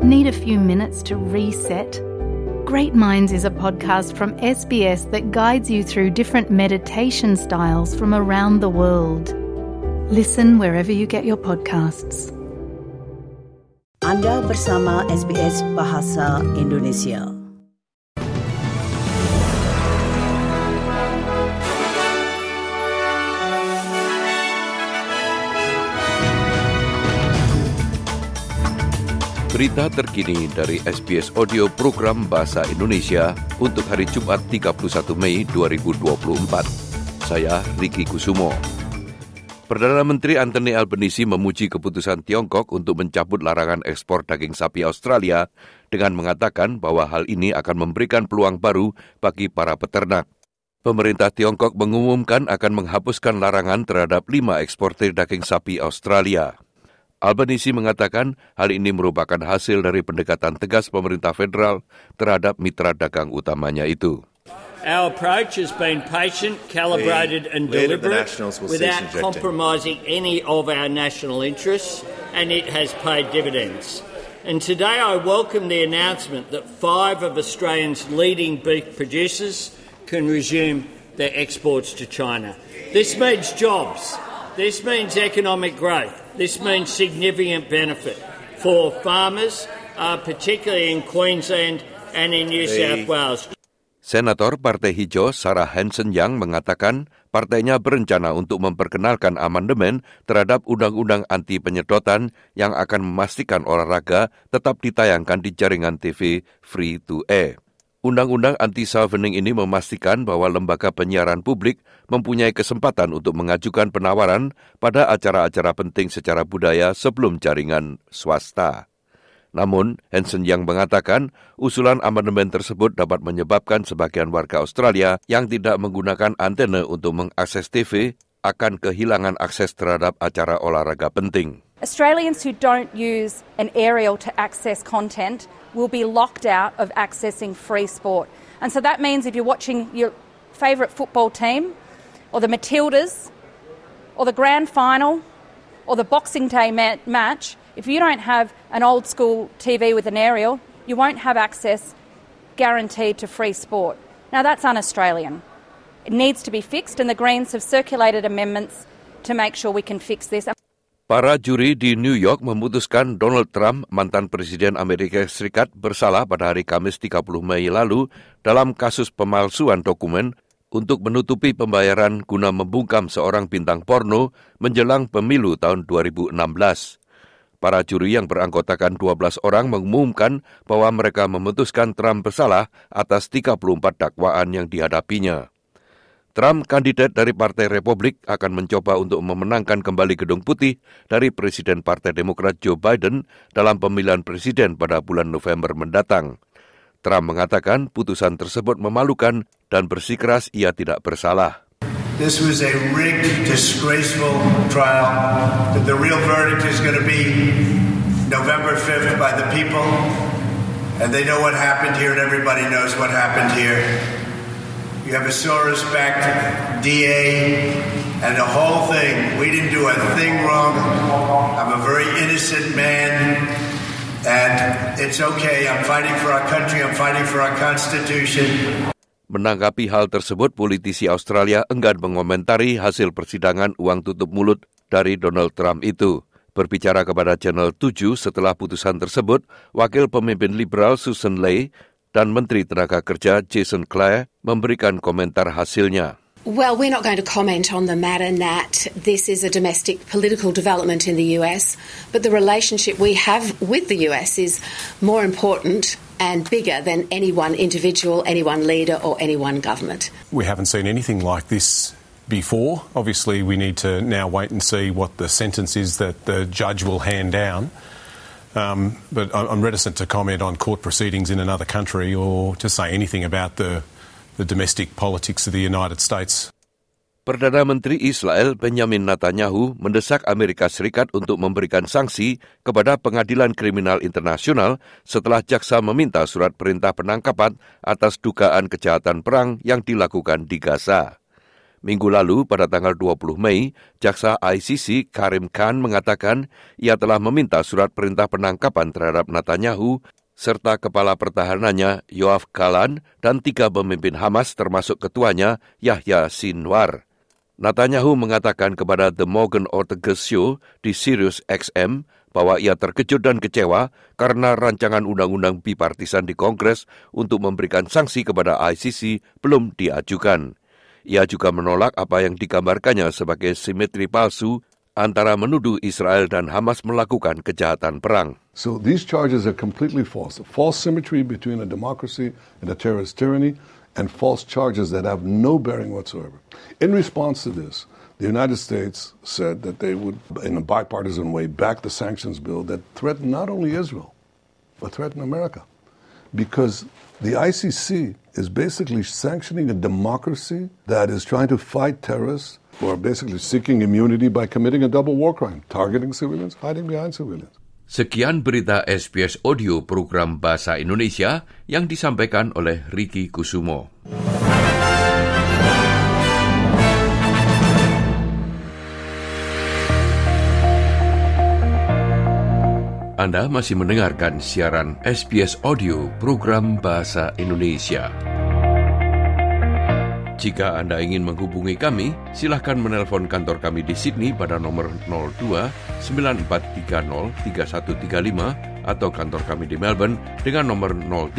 Need a few minutes to reset? Great Minds is a podcast from SBS that guides you through different meditation styles from around the world. Listen wherever you get your podcasts. Anda bersama SBS Bahasa Indonesia. Berita terkini dari SBS Audio Program Bahasa Indonesia untuk hari Jumat 31 Mei 2024. Saya Riki Kusumo. Perdana Menteri Anthony Albanese memuji keputusan Tiongkok untuk mencabut larangan ekspor daging sapi Australia dengan mengatakan bahwa hal ini akan memberikan peluang baru bagi para peternak. Pemerintah Tiongkok mengumumkan akan menghapuskan larangan terhadap 5 eksportir daging sapi Australia. Albanese mengatakan hal ini merupakan hasil dari pendekatan tegas pemerintah federal terhadap mitra dagang utamanya itu. Our approach has been patient, calibrated and deliberate without compromising any of our national interests, and it has paid dividends. And today I welcome the announcement that 5 of Australia's leading beef producers can resume their exports to China. This means jobs. This means economic growth. This means significant benefit for farmers, particularly in Queensland and in New South Wales. Senator Partai Hijau Sarah Hanson-Young mengatakan partainya berencana untuk memperkenalkan amandemen terhadap undang-undang anti penyedotan yang akan memastikan olahraga tetap ditayangkan di jaringan TV free to air. Undang-undang anti-salvening ini memastikan bahwa lembaga penyiaran publik mempunyai kesempatan untuk mengajukan penawaran pada acara-acara penting secara budaya sebelum jaringan swasta. Namun, Hanson-Young mengatakan usulan amandemen tersebut dapat menyebabkan sebagian warga Australia yang tidak menggunakan antena untuk mengakses TV akan kehilangan akses terhadap acara olahraga penting. Australians who don't use an aerial to access content will be locked out of accessing free sport. And so that means if you're watching your favourite football team, or the Matildas, or the grand final, or the Boxing Day match, if you don't have an old school TV with an aerial, you won't have access guaranteed to free sport. Now that's un-Australian. It needs to be fixed, and the Greens have circulated amendments to make sure we can fix this. Para juri di New York memutuskan Donald Trump, mantan Presiden Amerika Serikat, bersalah pada hari Kamis 30 Mei lalu dalam kasus pemalsuan dokumen untuk menutupi pembayaran guna membungkam seorang bintang porno menjelang pemilu tahun 2016. Para juri yang beranggotakan 12 orang mengumumkan bahwa mereka memutuskan Trump bersalah atas 34 dakwaan yang dihadapinya. Trump, kandidat dari Partai Republik, akan mencoba untuk memenangkan kembali Gedung Putih dari Presiden Partai Demokrat Joe Biden dalam pemilihan presiden pada bulan November mendatang. Trump mengatakan putusan tersebut memalukan dan bersikeras ia tidak bersalah. This was a rigged, disgraceful trial. That the real verdict is going to be November 5th by the people. And they know what happened here and everybody knows what happened here. You have a Soros-backed DA and the whole thing. We didn't do a thing wrong. I'm a very innocent man. And it's okay. I'm fighting for our country. I'm fighting for our Constitution. Menanggapi hal tersebut, politisi Australia enggan mengomentari hasil persidangan uang tutup mulut dari Donald Trump itu. Berbicara kepada Channel 7 setelah putusan tersebut, Wakil Pemimpin Liberal Susan Ley dan Menteri Tenaga Kerja Jason Clare memberikan komentar hasilnya. Well, we're not going to comment on the matter, Nat. This is a domestic political development in the US, but the relationship we have with the US is more important and bigger than any one individual, any one leader or any one government. We haven't seen anything like this before. Obviously, we need to now wait and see what the sentence is that the judge will hand down. But I'm reticent to comment on court proceedings in another country or to say anything about the domestic politics of the United States. Perdana Menteri Israel Benjamin Netanyahu mendesak Amerika Serikat untuk memberikan sanksi kepada Pengadilan Kriminal Internasional setelah jaksa meminta surat perintah penangkapan atas dugaan kejahatan perang yang dilakukan di Gaza. Minggu lalu pada tanggal 20 Mei, jaksa ICC Karim Khan mengatakan ia telah meminta surat perintah penangkapan terhadap Netanyahu serta kepala pertahanannya Yoav Gallant dan 3 pemimpin Hamas termasuk ketuanya Yahya Sinwar. Netanyahu mengatakan kepada The Morgan Ortagus Show di Sirius XM bahwa ia terkejut dan kecewa karena rancangan undang-undang bipartisan di Kongres untuk memberikan sanksi kepada ICC belum diajukan. Ia juga menolak apa yang digambarkannya sebagai simetri palsu antara menuduh Israel dan Hamas melakukan kejahatan perang. So these charges are completely false. A false symmetry between a democracy and a terrorist tyranny, and false charges that have no bearing whatsoever. In response to this, the United States said that they would, in a bipartisan way, back the sanctions bill that threatened not only Israel, but threatened America. Because the ICC is basically sanctioning a democracy that is trying to fight terrorists who are basically seeking immunity by committing a double war crime, targeting civilians, hiding behind civilians. Sekian berita SBS Audio program Bahasa Indonesia yang disampaikan oleh Ricky Kusumo. Anda masih mendengarkan siaran SBS Audio program Bahasa Indonesia. Jika Anda ingin menghubungi kami, silakan menelpon kantor kami di Sydney pada nomor 02-9430-3135 atau kantor kami di Melbourne dengan nomor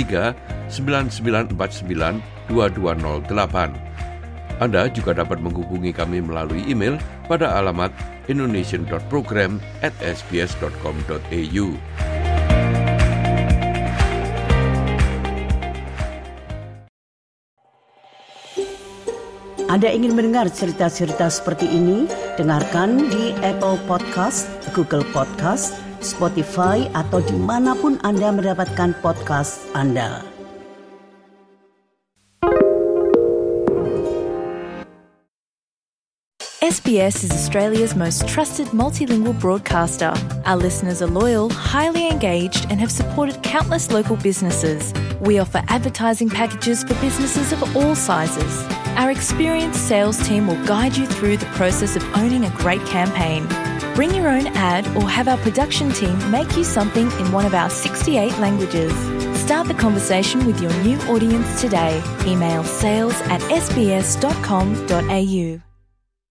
03-9949-2208. Anda juga dapat menghubungi kami melalui email pada alamat indonesian.program@sbs.com.au. Anda ingin mendengar cerita-cerita seperti ini? Dengarkan di Apple Podcast, Google Podcast, Spotify, atau dimanapun Anda mendapatkan podcast Anda. SBS is Australia's most trusted multilingual broadcaster. Our listeners are loyal, highly engaged, and have supported countless local businesses. We offer advertising packages for businesses of all sizes. Our experienced sales team will guide you through the process of owning a great campaign. Bring your own ad or have our production team make you something in one of our 68 languages. Start the conversation with your new audience today. Email sales@sbs.com.au.